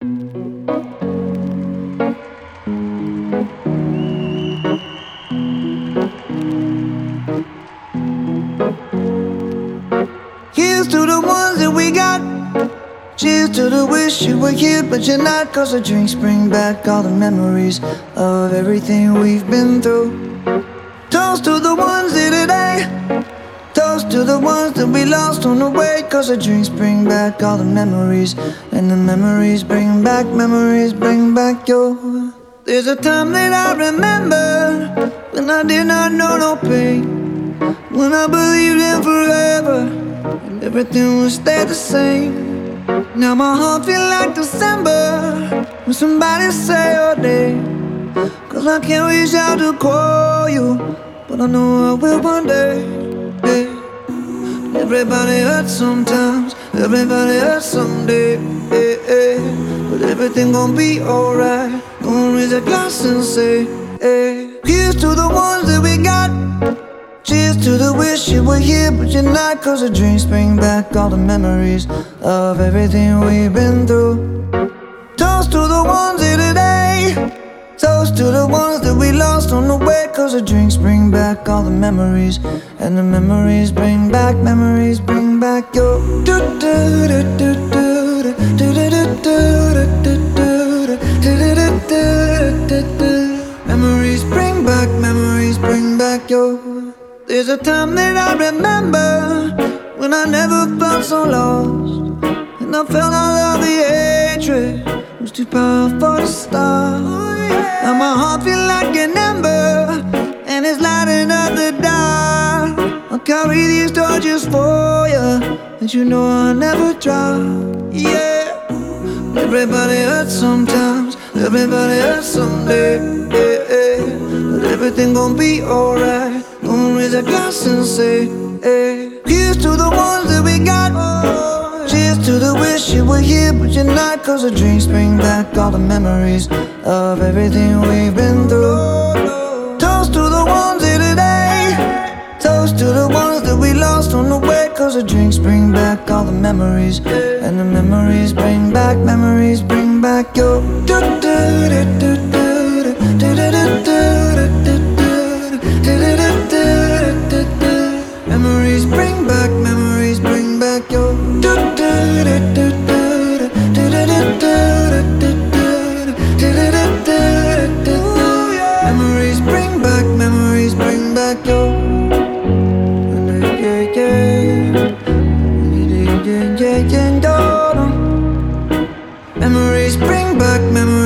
Here's to the ones that we got. Cheers to the wish you were here but you're not. Cause the drinks bring back all the memories of everything we've been through. Toast to the ones here today. Toast to the ones that we lost on the way. Cause the drinks bring back all the memories. And the memories bring back your. There's a time that I remember when I did not know no pain, when I believed in forever and everything would stay the same. Now my heart feel like December when somebody say your name. Cause I can't reach out to call you, but I know I will one day, yeah. Everybody hurts sometimes, everybody hurts someday, yeah, yeah. But everything gon' be alright. Gonna raise a glass and say, hey. Here's to the ones that we got. Cheers to the wish you were here but you're not. Cause the drinks bring back all the memories of everything we've been through. Toast to the ones here today. Toast to the ones that we lost on the way. Cause the drinks bring back all the memories. And the memories bring back your. Memories bring back your. There's a time that I remember when I never felt so lost, and I felt all of the hatred was too powerful to stop. Now my heart feel like an ember and it's lighting up the dark. I'll carry these torches for you, and you know I'll never drop. Yeah. Everybody hurts sometimes, everybody hurts someday, yeah, yeah. But everything gon' be alright. Gonna raise a glass and say, hey. Here's to the ones that we got. Cheers to the wish you were here but you're not. Cause the drinks bring back all the memories of everything we've been through. Toast to the ones here today. Toast to the ones that we lost on the way. Cause the drinks bring back all the memories. And the memories bring back your. Memories bring back your. Memories bring back your. Memories bring back memories.